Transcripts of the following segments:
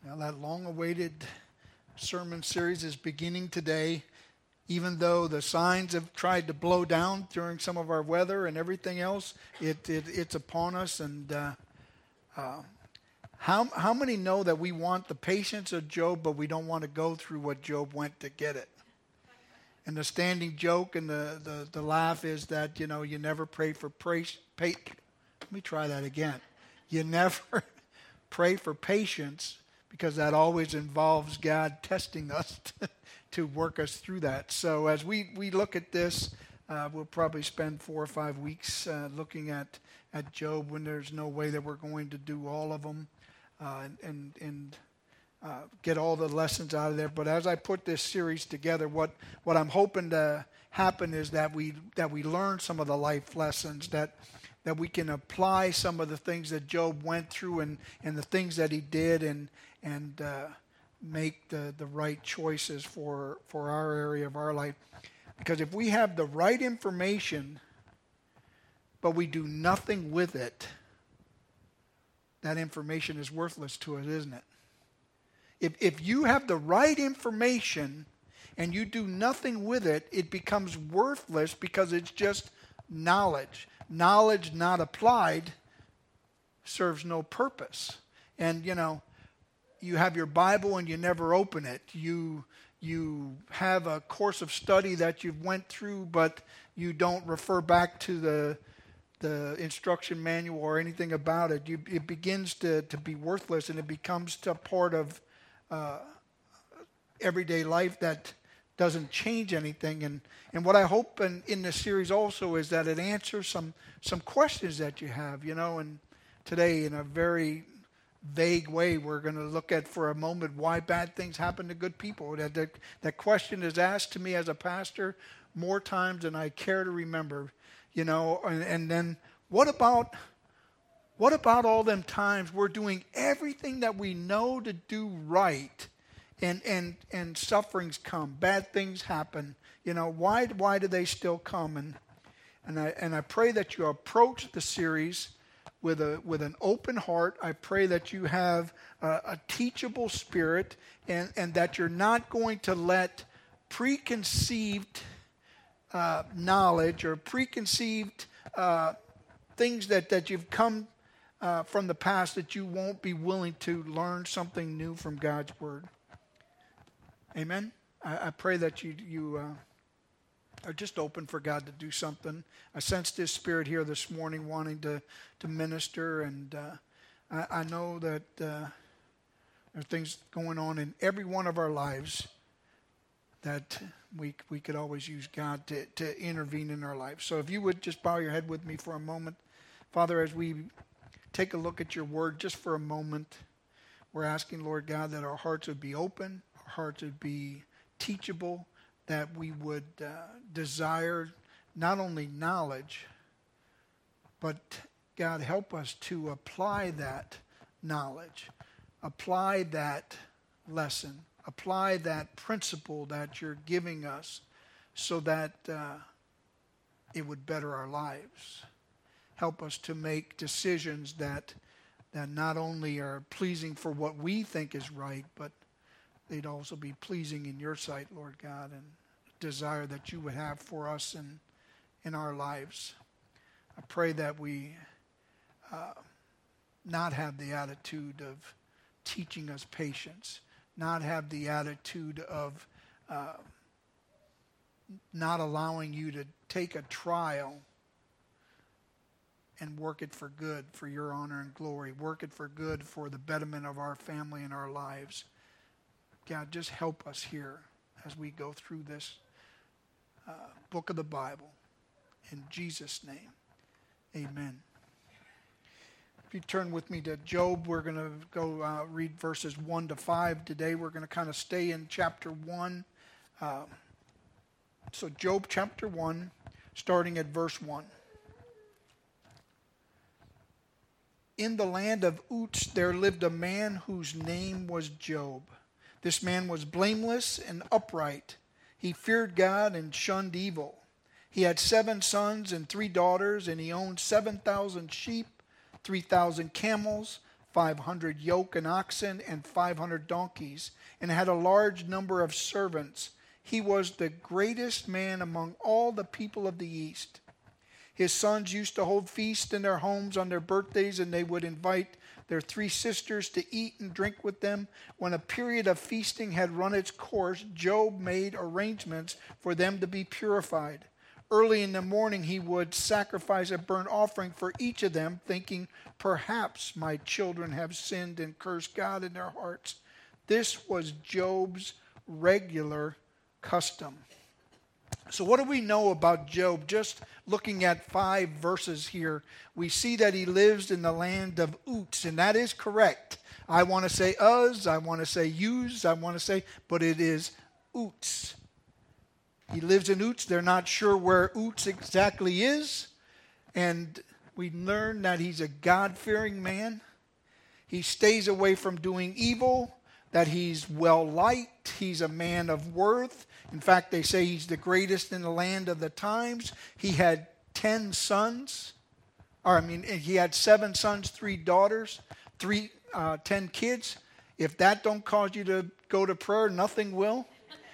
Well, that long-awaited sermon series is beginning today, even though the signs have tried to blow down during some of our weather and everything else. It's upon us. And how many know that we want the patience of Job, but we don't want to go through what Job went to get it? And the standing joke and the laugh is that, you never pray for let me try that again. You never pray for patience, because that always involves God testing us to work us through that. So as we look at this, we'll probably spend 4 or 5 weeks looking at Job, when there's no way that we're going to do all of them and get all the lessons out of there. But as I put this series together, what I'm hoping to happen is that we learn some of the life lessons, that we can apply some of the things that Job went through and the things that he did and make the right choices for our area of our life. Because if we have the right information, but we do nothing with it, that information is worthless to us, isn't it? If you have the right information and you do nothing with it, it becomes worthless because it's just knowledge. Knowledge not applied serves no purpose. And, you have your Bible and you never open it. You have a course of study that you've went through, but you don't refer back to the instruction manual or anything about it. It begins to be worthless, and it becomes a part of everyday life that doesn't change anything. And what I hope in this series also is that it answers some questions that you have, and today, in a very vague way, we're going to look at for a moment why bad things happen to good people. That question is asked to me as a pastor more times than I care to remember, and then what about all them times we're doing everything that we know to do right, and sufferings come, bad things happen, why do they still come? And I pray that you approach the series with an open heart. I pray that you have a teachable spirit, and that you're not going to let preconceived knowledge or preconceived things that you've come from the past, that you won't be willing to learn something new from God's Word. Amen? I pray that you are just open for God to do something. I sensed His Spirit here this morning wanting to minister, and I know that there are things going on in every one of our lives that we could always use God to intervene in our lives. So if you would just bow your head with me for a moment. Father, as we take a look at your Word just for a moment, we're asking, Lord God, that our hearts would be open, our hearts would be teachable, that we would desire not only knowledge, but God, help us to apply that knowledge, apply that lesson, apply that principle that you're giving us, so that it would better our lives. Help us to make decisions that not only are pleasing for what we think is right, but they'd also be pleasing in your sight, Lord God, and desire that you would have for us in our lives. I pray that we not have the attitude of teaching us patience, not have the attitude of not allowing you to take a trial and work it for good, for your honor and glory, work it for good for the betterment of our family and our lives. God, just help us here as we go through this book of the Bible. In Jesus' name, amen. If you turn with me to Job, we're going to go read verses 1 to 5 today. We're going to kind of stay in chapter 1. So Job chapter 1, starting at verse 1. In the land of Uz there lived a man whose name was Job. This man was blameless and upright. He feared God and shunned evil. He had 7 sons and 3 daughters, and he owned 7,000 sheep, 3,000 camels, 500 yoke and oxen and 500 donkeys, and had a large number of servants. He was the greatest man among all the people of the East. His sons used to hold feasts in their homes on their birthdays, and they would invite their 3 sisters to eat and drink with them. When a period of feasting had run its course, Job made arrangements for them to be purified. Early in the morning he would sacrifice a burnt offering for each of them, thinking, perhaps my children have sinned and cursed God in their hearts. This was Job's regular custom. So what do we know about Job? Just looking at 5 verses here, we see that he lives in the land of Uz, and that is correct. I want to say Uz, I want to say Uz, but it is Uz. He lives in Uz. They're not sure where Uz exactly is. And we learn that he's a God-fearing man. He stays away from doing evil, that he's well-liked. He's a man of worth. In fact, they say he's the greatest in the land of the times. He had 10 sons. He had 7 sons, 3 daughters, 10 kids. If that don't cause you to go to prayer, nothing will.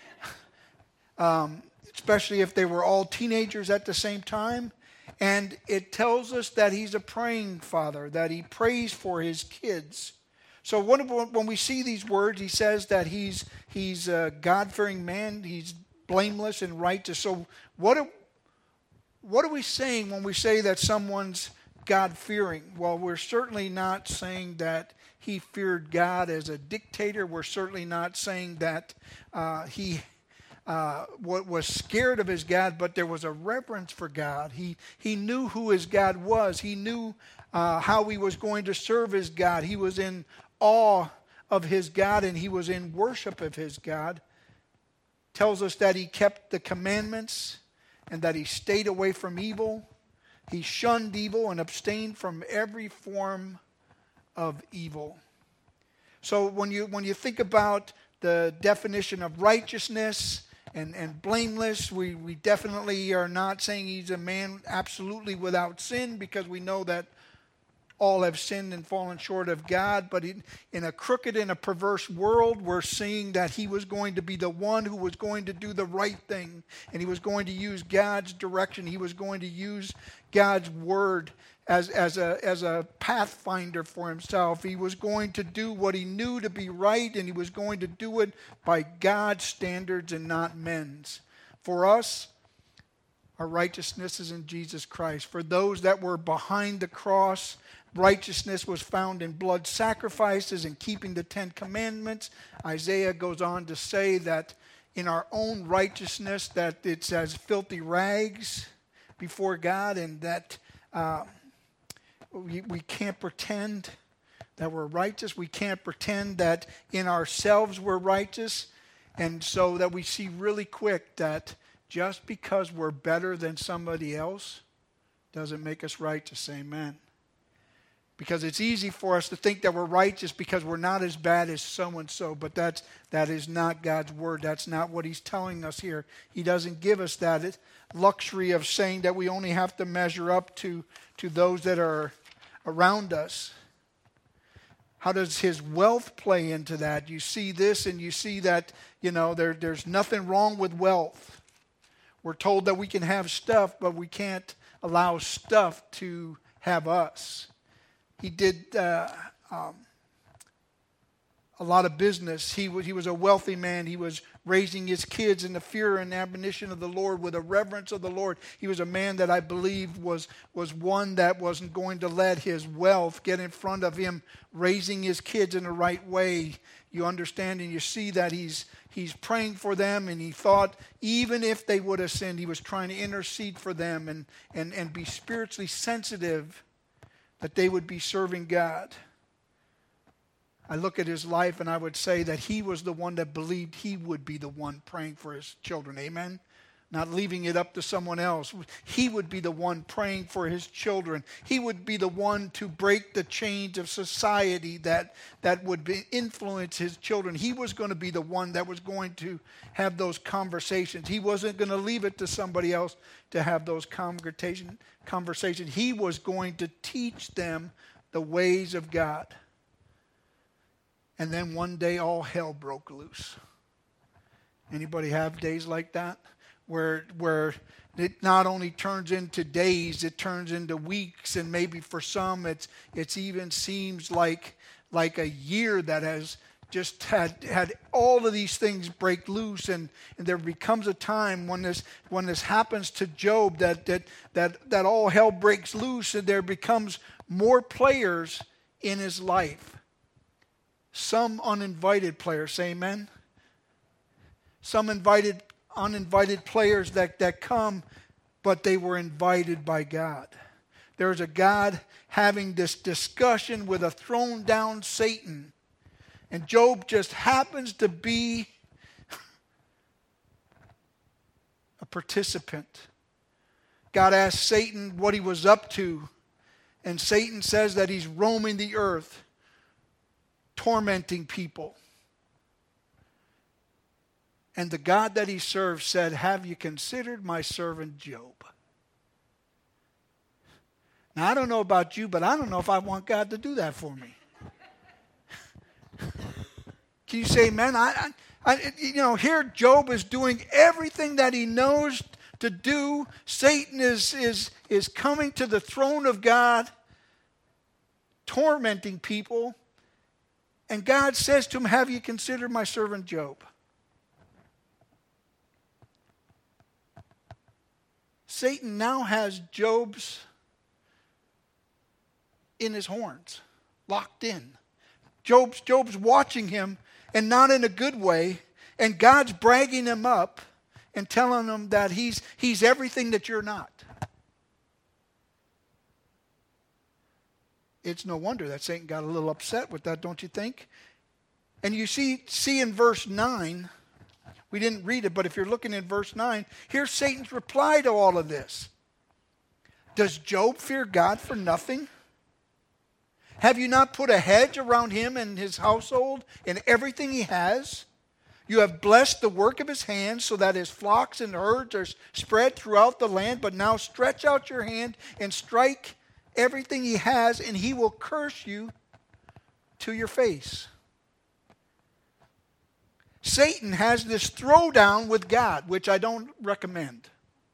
Especially if they were all teenagers at the same time. And it tells us that he's a praying father, that he prays for his kids. So when we see these words, he says that he's a God-fearing man, he's blameless and righteous. So what are we saying when we say that someone's God-fearing? Well, we're certainly not saying that he feared God as a dictator. We're certainly not saying that he was scared of his God, but there was a reverence for God. He knew who his God was. He knew how he was going to serve his God. He was in awe of his God, and he was in worship of his God. Tells us that he kept the commandments and that he stayed away from evil. He shunned evil and abstained from every form of evil. So when you think about the definition of righteousness and blameless, we definitely are not saying he's a man absolutely without sin, because we know that all have sinned and fallen short of God. But in a crooked and a perverse world, we're seeing that he was going to be the one who was going to do the right thing. And he was going to use God's direction. He was going to use God's word as a pathfinder for himself. He was going to do what he knew to be right, and he was going to do it by God's standards and not men's. For us, our righteousness is in Jesus Christ. For those that were behind the cross, righteousness was found in blood sacrifices and keeping the 10 commandments. Isaiah goes on to say that in our own righteousness, that it's as filthy rags before God, and that we can't pretend that we're righteous. We can't pretend that in ourselves we're righteous. And so that we see really quick that just because we're better than somebody else doesn't make us righteous. Amen. Because it's easy for us to think that we're righteous because we're not as bad as so-and-so, but that is not God's word. That's not what he's telling us here. He doesn't give us that luxury of saying that we only have to measure up to those that are around us. How does his wealth play into that? You see this, and you see that, there's nothing wrong with wealth. We're told that we can have stuff, but we can't allow stuff to have us. He did a lot of business. He was a wealthy man. He was raising his kids in the fear and admonition of the Lord, with a reverence of the Lord. He was a man that I believe was one that wasn't going to let his wealth get in front of him raising his kids in the right way. You understand, and you see that he's praying for them, and he thought even if they would have sinned, he was trying to intercede for them and be spiritually sensitive that they would be serving God. I look at his life and I would say that he was the one that believed he would be the one praying for his children. Amen? Not leaving it up to someone else. He would be the one praying for his children. He would be the one to break the chains of society that would influence his children. He was going to be the one that was going to have those conversations. He wasn't going to leave it to somebody else to have those conversations. He was going to teach them the ways of God. And then one day all hell broke loose. Anybody have days like that? Where it not only turns into days, it turns into weeks, and maybe for some it's even seems like a year that has just had all of these things break loose, and there becomes a time when this happens to Job that all hell breaks loose, and there becomes more players in his life. Some uninvited players, say amen. Some uninvited players that come, but they were invited by God. There's a God having this discussion with a thrown down Satan. And Job just happens to be a participant. God asked Satan what he was up to. And Satan says that he's roaming the earth, tormenting people. And the God that he served said, "Have you considered my servant Job?" Now, I don't know about you, but I don't know if I want God to do that for me. Can you say amen? Here Job is doing everything that he knows to do. Satan is coming to the throne of God, tormenting people. And God says to him, "Have you considered my servant Job?" Satan now has Job's in his horns, locked in. Job's watching him, and not in a good way. And God's bragging him up and telling him that he's everything that you're not. It's no wonder that Satan got a little upset with that, don't you think? And you see in verse 9, we didn't read it, but if you're looking in verse 9, here's Satan's reply to all of this. Does Job fear God for nothing? Have you not put a hedge around him and his household and everything he has? You have blessed the work of his hands so that his flocks and herds are spread throughout the land. But now stretch out your hand and strike everything he has, and he will curse you to your face. Satan has this throwdown with God, which I don't recommend.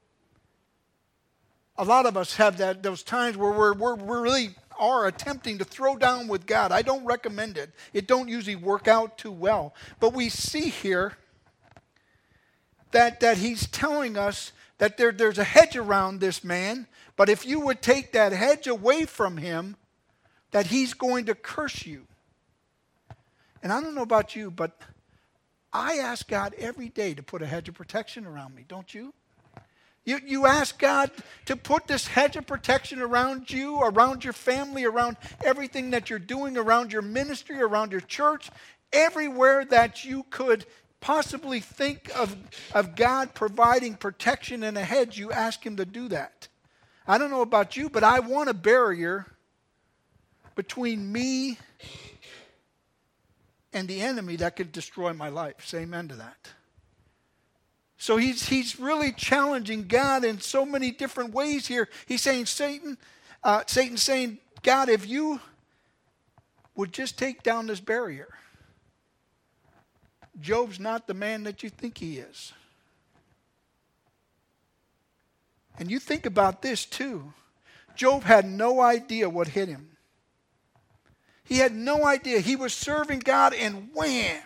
A lot of us have those times where we're really are attempting to throw down with God. I don't recommend it. It don't usually work out too well. But we see here that he's telling us that there's a hedge around this man, but if you would take that hedge away from him, that he's going to curse you. And I don't know about you, but I ask God every day to put a hedge of protection around me, don't you? You ask God to put this hedge of protection around you, around your family, around everything that you're doing, around your ministry, around your church, everywhere that you could possibly think of God providing protection and a hedge, you ask him to do that. I don't know about you, but I want a barrier between me and the enemy that could destroy my life. Say amen to that. So he's really challenging God in so many different ways here. He's saying, Satan's saying, God, if you would just take down this barrier, Job's not the man that you think he is. And you think about this too. Job had no idea what hit him. He had no idea. He was serving God and wham!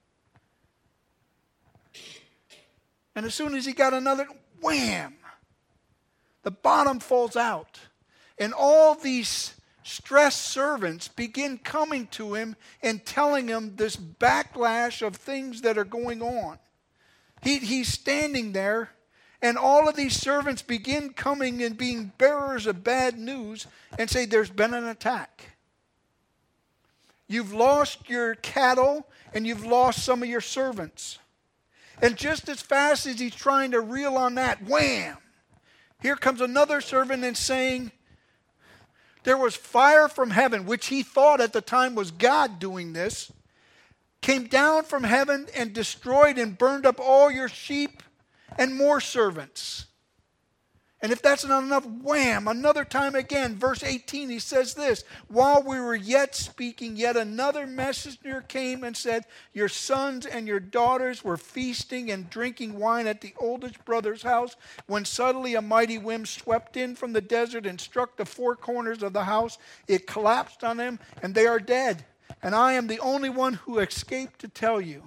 And as soon as he got another, wham! The bottom falls out. And all these stressed servants begin coming to him and telling him this backlash of things that are going on. He's standing there, and all of these servants begin coming and being bearers of bad news and say, there's been an attack. You've lost your cattle, and you've lost some of your servants. And just as fast as he's trying to reel on that, wham! Here comes another servant and saying, there was fire from heaven, which he thought at the time was God doing this, came down from heaven and destroyed and burned up all your sheep and more servants. And if that's not enough, wham, another time again, verse 18, he says this, while we were yet speaking, yet another messenger came and said, your sons and your daughters were feasting and drinking wine at the oldest brother's house, when suddenly a mighty wind swept in from the desert and struck the four corners of the house. It collapsed on them, and they are dead. And I am the only one who escaped to tell you.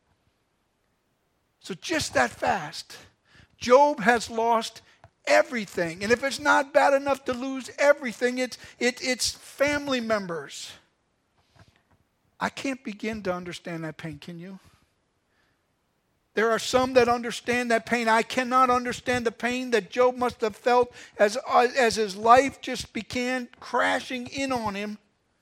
So just that fast, Job has lost everything. And if it's not bad enough to lose everything, it's family members. I can't begin to understand that pain, can you? There are some that understand that pain. I cannot understand the pain that Job must have felt as his life just began crashing in on him.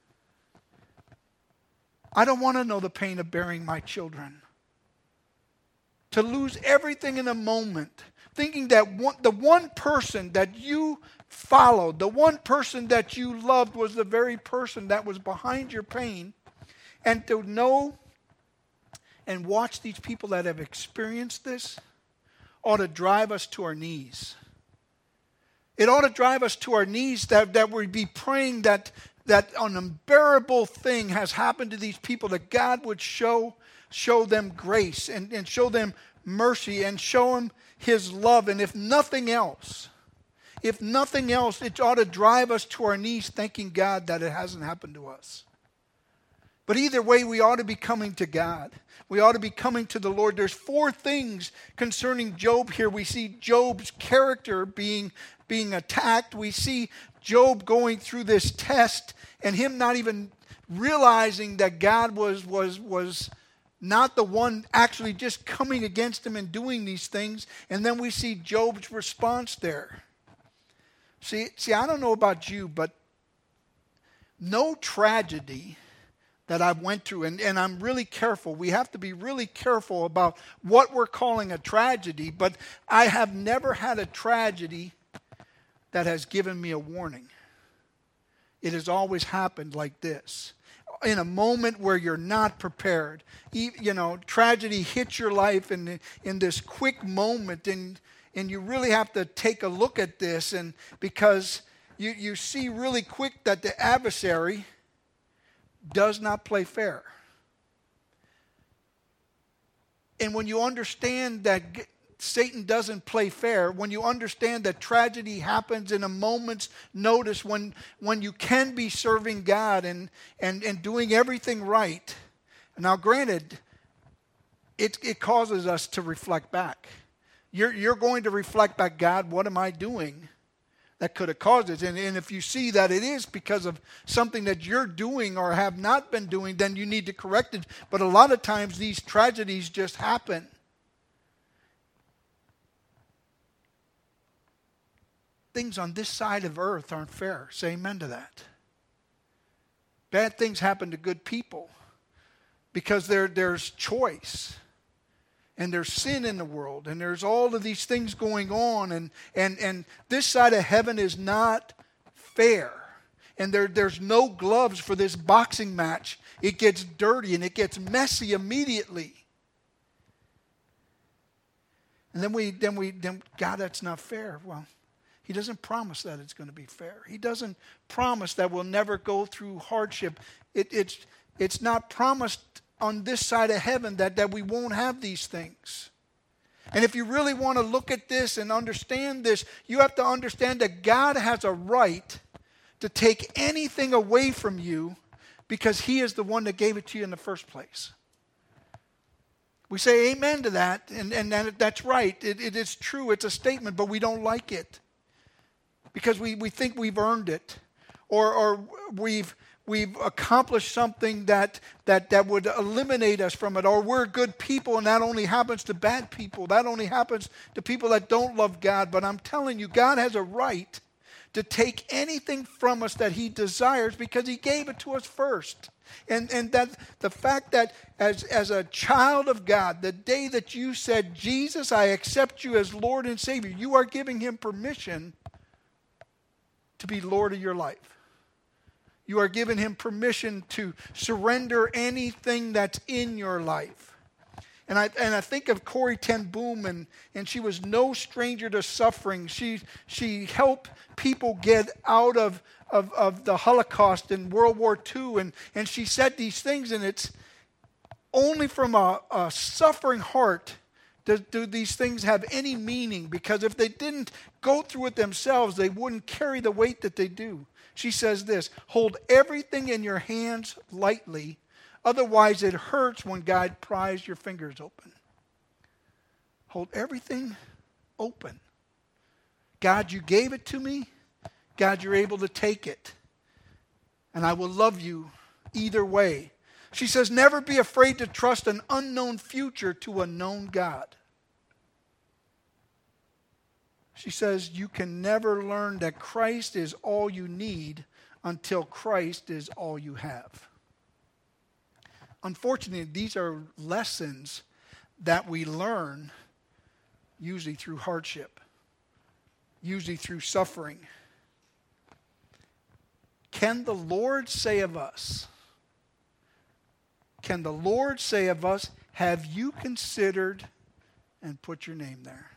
I don't want to know the pain of burying my children. To lose everything in a moment, thinking that the one person that you followed, the one person that you loved was the very person that was behind your pain. And to know and watch these people that have experienced this ought to drive us to our knees. It ought to drive us to our knees that we'd be praying that an unbearable thing has happened to these people, that God would show them grace and show them mercy and show them His love. And if nothing else, it ought to drive us to our knees thanking God that it hasn't happened to us. But either way, we ought to be coming to God. We ought to be coming to the Lord. There's four things concerning Job here. We see Job's character being attacked. We see Job going through this test and him not even realizing that God was not the one actually just coming against him and doing these things. And then we see Job's response there. See, I don't know about you, but no tragedy that I've went through, and I'm really careful. We have to be really careful about what we're calling a tragedy, but I have never had a tragedy that has given me a warning. It has always happened like this. In a moment where you're not prepared. Tragedy hits your life in this quick moment, and you really have to take a look at this, and because you see really quick that the adversary does not play fair. And when you understand that Satan doesn't play fair, when you understand that tragedy happens in a moment's notice, when you can be serving God and doing everything right. Now granted, it causes us to reflect back. You're going to reflect back, God, what am I doing that could have caused it? And if you see that it is because of something that you're doing or have not been doing, then you need to correct it. But a lot of times these tragedies just happen. Things on this side of earth aren't fair. Say amen to that. Bad things happen to good people because there's choice. And there's sin in the world, and there's all of these things going on, and this side of heaven is not fair. And there's no gloves for this boxing match. It gets dirty and it gets messy immediately. And then God, that's not fair. Well, He doesn't promise that it's going to be fair. He doesn't promise that we'll never go through hardship. It's not promised on this side of heaven that we won't have these things. And if you really want to look at this and understand this, you have to understand that God has a right to take anything away from you because He is the one that gave it to you in the first place. We say amen to that, and that's right. It is true. It's a statement, but we don't like it because we think we've earned it, or we've accomplished something that would eliminate us from it, or we're good people, and that only happens to bad people. That only happens to people that don't love God. But I'm telling you, God has a right to take anything from us that He desires because He gave it to us first. And that the fact that as a child of God, the day that you said, Jesus, I accept you as Lord and Savior, you are giving Him permission to be Lord of your life. You are giving Him permission to surrender anything that's in your life. And I think of Corrie ten Boom, and she was no stranger to suffering. She helped people get out of the Holocaust and World War II, and she said these things, and it's only from a suffering heart do these things have any meaning, because if they didn't go through it themselves, they wouldn't carry the weight that they do. She says this: hold everything in your hands lightly, otherwise it hurts when God pries your fingers open. Hold everything open. God, you gave it to me. God, you're able to take it. And I will love you either way. She says, never be afraid to trust an unknown future to a known God. She says, you can never learn that Christ is all you need until Christ is all you have. Unfortunately, these are lessons that we learn usually through hardship, usually through suffering. Can the Lord say of us, have you considered, and put your name there?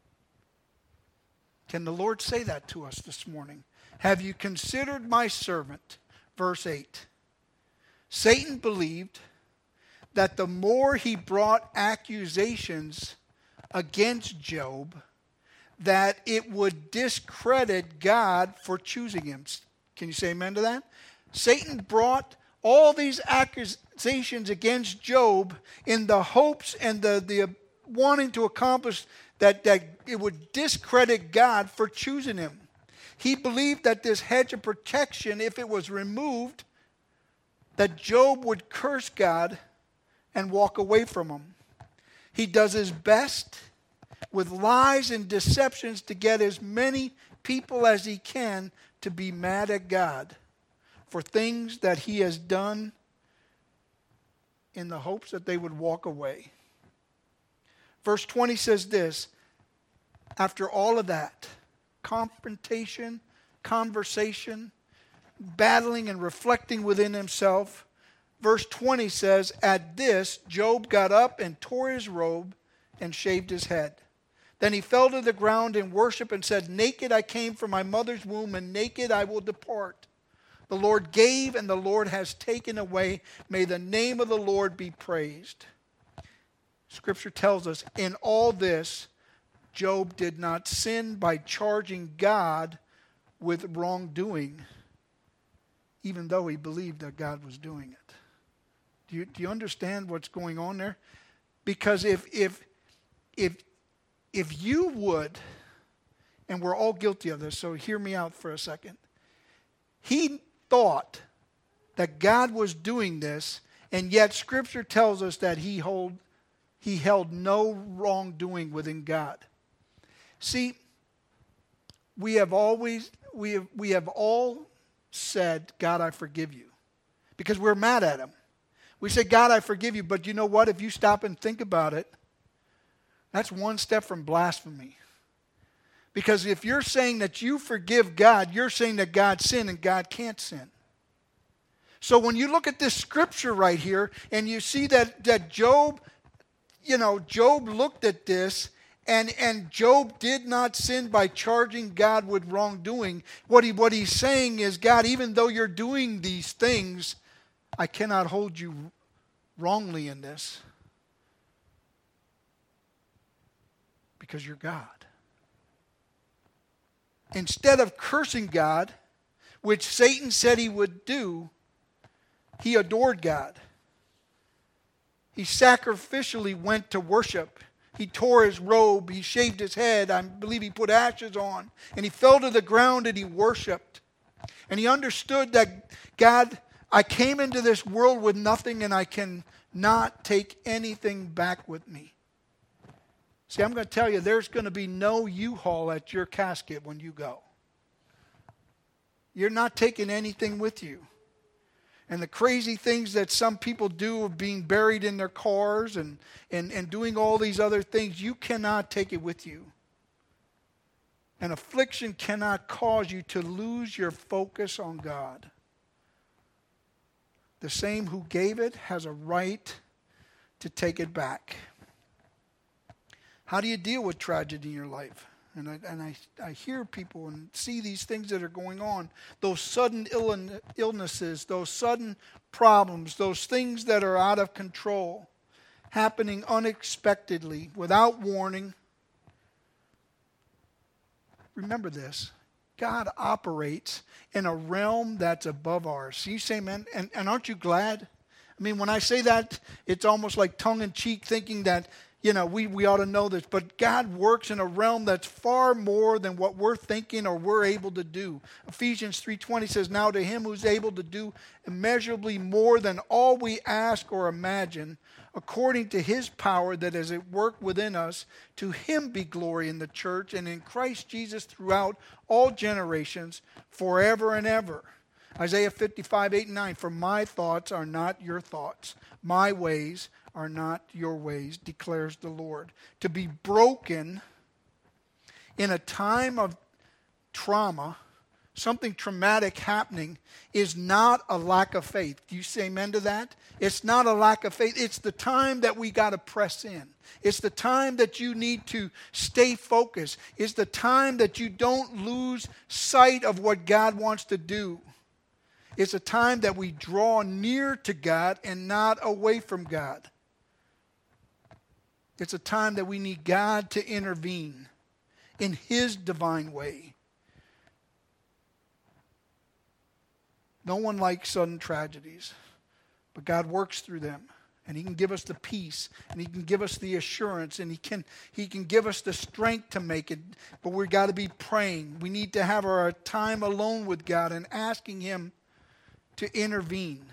Can the Lord say that to us this morning? Have you considered my servant? Verse 8. Satan believed that the more he brought accusations against Job, that it would discredit God for choosing him. Can you say amen to that? Satan brought all these accusations against Job in the hopes and the wanting to accomplish that it would discredit God for choosing him. He believed that this hedge of protection, if it was removed, that Job would curse God and walk away from him. He does his best with lies and deceptions to get as many people as he can to be mad at God for things that he has done, in the hopes that they would walk away. Verse 20 says this: after all of that, confrontation, conversation, battling and reflecting within himself, verse 20 says, at this, Job got up and tore his robe and shaved his head. Then he fell to the ground in worship and said, naked I came from my mother's womb, and naked I will depart. The Lord gave, and the Lord has taken away. May the name of the Lord be praised. Scripture tells us, in all this, Job did not sin by charging God with wrongdoing, even though he believed that God was doing it. Do you understand what's going on there? Because if you would, and we're all guilty of this, so hear me out for a second. He thought that God was doing this, and yet Scripture tells us that he held no wrongdoing within God. See, we have all said, God, I forgive you, because we're mad at him. We say, God, I forgive you, but you know what? If you stop and think about it, that's one step from blasphemy. Because if you're saying that you forgive God, you're saying that God sinned and God can't sin. So when you look at this scripture right here and you see that Job, Job looked at this and Job did not sin by charging God with wrongdoing. What he's saying is, God, even though you're doing these things, I cannot hold you wrongly in this, because you're God. Instead of cursing God, which Satan said he would do, he adored God. He sacrificially went to worship. He tore his robe, he shaved his head, I believe he put ashes on, and he fell to the ground and he worshiped. And he understood that, God, I came into this world with nothing, and I cannot take anything back with me. See, I'm going to tell you, there's going to be no U-Haul at your casket when you go. You're not taking anything with you. And the crazy things that some people do of being buried in their cars and doing all these other things, you cannot take it with you. And affliction cannot cause you to lose your focus on God. The same who gave it has a right to take it back. How do you deal with tragedy in your life? And I hear people and see these things that are going on. Those sudden illnesses, those sudden problems, those things that are out of control, happening unexpectedly, without warning. Remember this. God operates in a realm that's above ours. You say, man, and aren't you glad? I mean, when I say that, it's almost like tongue-in-cheek thinking that, we ought to know this. But God works in a realm that's far more than what we're thinking or we're able to do. Ephesians 3:20 says, now to him who's able to do immeasurably more than all we ask or imagine, according to his power that is at work within us, to him be glory in the church and in Christ Jesus throughout all generations, forever and ever. Isaiah 55:8-9, for my thoughts are not your thoughts. My ways are not your ways, declares the Lord. To be broken in a time of trauma, something traumatic happening, is not a lack of faith. Do you say amen to that? It's not a lack of faith. It's the time that we got to press in. It's the time that you need to stay focused. It's the time that you don't lose sight of what God wants to do. It's a time that we draw near to God and not away from God. It's a time that we need God to intervene in his divine way. No one likes sudden tragedies, but God works through them. And he can give us the peace, and he can give us the assurance, and he can give us the strength to make it. But we've got to be praying. We need to have our time alone with God and asking him to intervene.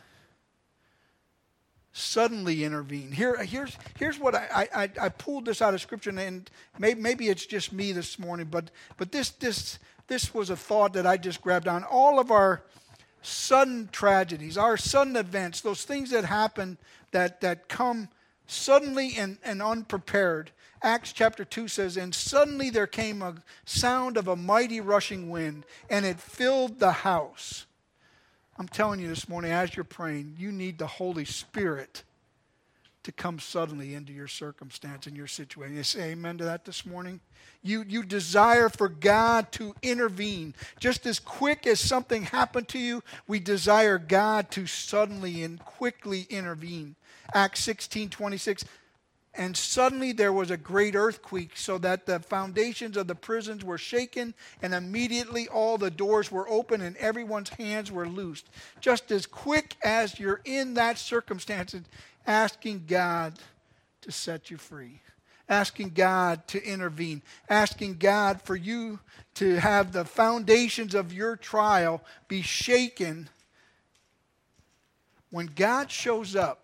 Suddenly intervene. Here's what I pulled this out of Scripture, and maybe it's just me this morning, but this was a thought that I just grabbed on. All of our sudden tragedies, our sudden events, those things that happen that come suddenly and unprepared. Acts chapter 2 says, and suddenly there came a sound of a mighty rushing wind, and it filled the house. I'm telling you this morning, as you're praying, you need the Holy Spirit to come suddenly into your circumstance and your situation. You say amen to that this morning? You desire for God to intervene. Just as quick as something happened to you, we desire God to suddenly and quickly intervene. Acts 16:26. And suddenly there was a great earthquake, so that the foundations of the prisons were shaken, and immediately all the doors were open and everyone's hands were loosed. Just as quick as you're in that circumstance, asking God to set you free, asking God to intervene, asking God for you to have the foundations of your trial be shaken. When God shows up,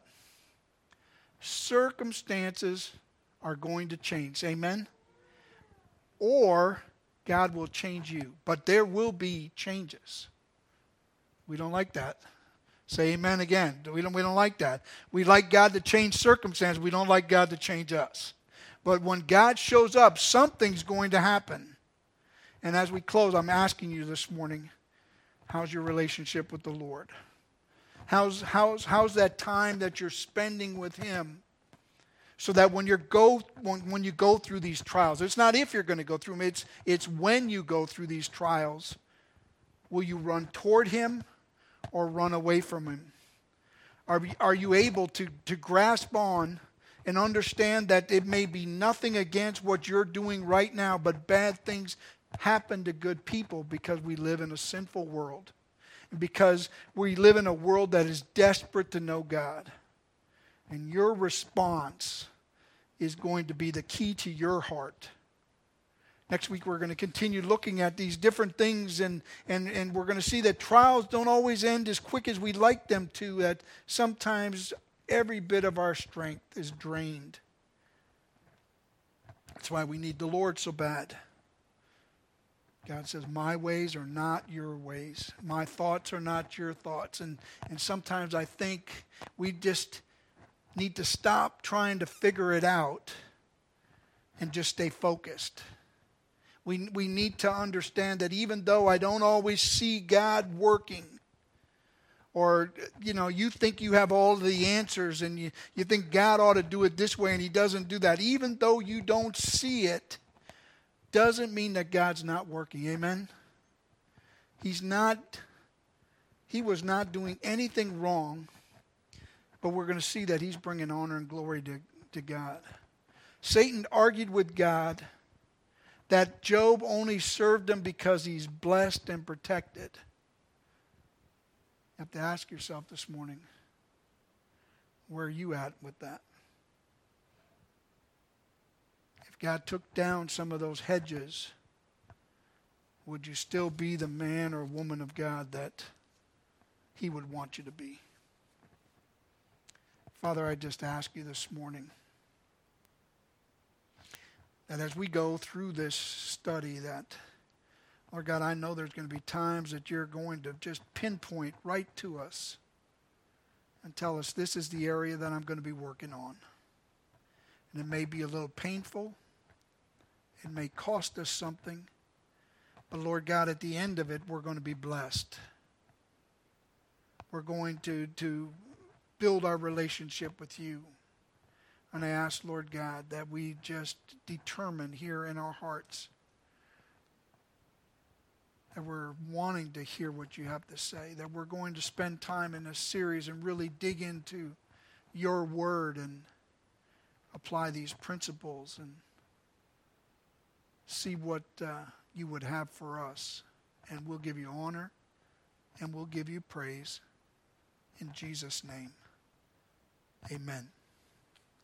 circumstances are going to change. Amen? Or God will change you. But there will be changes. We don't like that. Say amen again. We don't like that. We like God to change circumstances. We don't like God to change us. But when God shows up, something's going to happen. And as we close, I'm asking you this morning, how's your relationship with the Lord? How's that time that you're spending with him? So that when you go through these trials, it's not if you're going to go through them, it's when you go through these trials. Will you run toward him or run away from him? Are you able to grasp on and understand that it may be nothing against what you're doing right now, but bad things happen to good people because we live in a sinful world? Because we live in a world that is desperate to know God. And your response is going to be the key to your heart. Next week we're going to continue looking at these different things, and we're going to see that trials don't always end as quick as we'd like them to, that sometimes every bit of our strength is drained. That's why we need the Lord so bad. God says, my ways are not your ways. My thoughts are not your thoughts. And sometimes I think we just need to stop trying to figure it out and just stay focused. We need to understand that even though I don't always see God working, or you think you have all the answers, and you think God ought to do it this way, and he doesn't do that. Even though you don't see it, doesn't mean that God's not working. Amen? He was not doing anything wrong, but we're going to see that he's bringing honor and glory to God. Satan argued with God that Job only served him because he's blessed and protected. You have to ask yourself this morning, where are you at with that? If God took down some of those hedges, would you still be the man or woman of God that he would want you to be? Father, I just ask you this morning that as we go through this study, that, Lord God, I know there's going to be times that you're going to just pinpoint right to us and tell us this is the area that I'm going to be working on. And it may be a little painful. It may cost us something. But Lord God, at the end of it, we're going to be blessed. We're going to build our relationship with you. And I ask, Lord God, that we just determine here in our hearts that we're wanting to hear what you have to say, that we're going to spend time in this series and really dig into your word and apply these principles and see what you would have for us. And we'll give you honor and we'll give you praise. In Jesus' name, amen.